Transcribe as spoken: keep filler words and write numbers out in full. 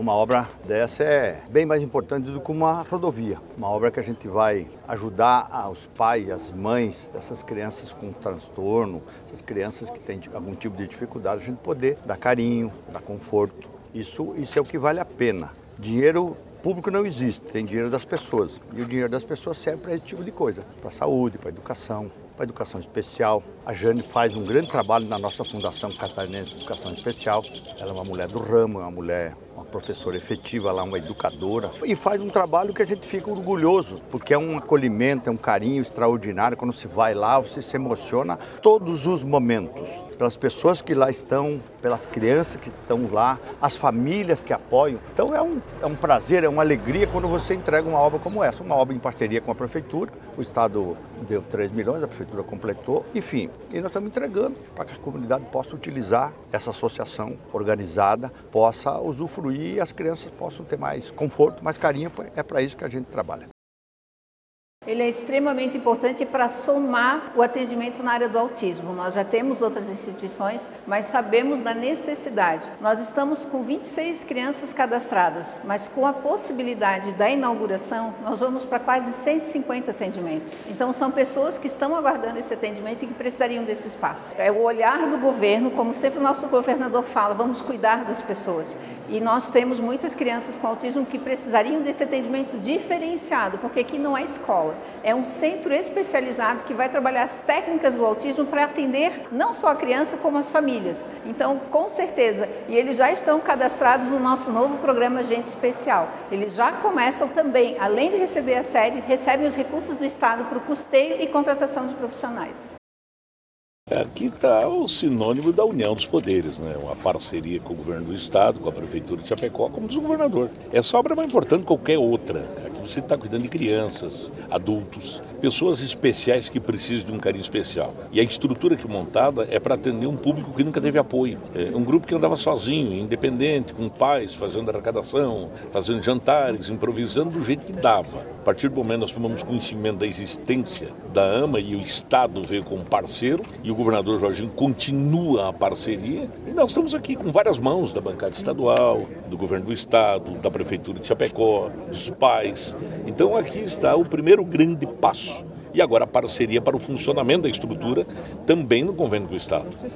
Uma obra dessa é bem mais importante do que uma rodovia. Uma obra que a gente vai ajudar os pais, as mães dessas crianças com transtorno, essas crianças que têm algum tipo de dificuldade, a gente poder dar carinho, dar conforto. Isso, isso é o que vale a pena. Dinheiro público não existe, tem dinheiro das pessoas. E o dinheiro das pessoas serve para esse tipo de coisa, para a saúde, para a educação, para a educação especial. A Jane faz um grande trabalho na nossa Fundação Catarinense de Educação Especial. Ela é uma mulher do ramo, é uma mulher, uma professora efetiva, lá uma educadora. E faz um trabalho que a gente fica orgulhoso, porque é um acolhimento, é um carinho extraordinário. Quando você vai lá, você se emociona todos os momentos. Pelas pessoas que lá estão, pelas crianças que estão lá, as famílias que apoiam. Então é um, é um prazer, é uma alegria quando você entrega uma obra como essa. Uma obra em parceria com a Prefeitura. O Estado deu três milhões, a Prefeitura completou. Enfim, e nós estamos entregando para que a comunidade possa utilizar essa associação organizada, possa usufruir e as crianças possam ter mais conforto, mais carinho. É para isso que a gente trabalha. Ele é extremamente importante para somar o atendimento na área do autismo. Nós já temos outras instituições, mas sabemos da necessidade. Nós estamos com vinte e seis crianças cadastradas, mas com a possibilidade da inauguração, nós vamos para quase cento e cinquenta atendimentos. Então são pessoas que estão aguardando esse atendimento e que precisariam desse espaço. É o olhar do governo, como sempre o nosso governador fala, vamos cuidar das pessoas. E nós temos muitas crianças com autismo que precisariam desse atendimento diferenciado, porque aqui não é escola. É um centro especializado que vai trabalhar as técnicas do autismo para atender não só a criança, como as famílias. Então, com certeza, e eles já estão cadastrados no nosso novo programa Gente Especial. Eles já começam também, além de receber a série, recebem os recursos do Estado para o custeio e contratação de profissionais. Aqui está o sinônimo da união dos poderes, né? Uma parceria com o governo do Estado, com a Prefeitura de Chapecó, como diz o governador. Essa obra é mais importante que qualquer outra. Aqui você está cuidando de crianças, adultos, pessoas especiais que precisam de um carinho especial. E a estrutura aqui montada é para atender um público que nunca teve apoio. É um grupo que andava sozinho, independente, com pais, fazendo arrecadação, fazendo jantares, improvisando do jeito que dava. A partir do momento que nós tomamos conhecimento da existência da AMA e o Estado veio como parceiro, e o governador Jorginho continua a parceria, e nós estamos aqui com várias mãos da bancada estadual, do governo do Estado, da Prefeitura de Chapecó, dos pais. Então aqui está o primeiro grande passo. E agora a parceria para o funcionamento da estrutura também no convênio do Estado.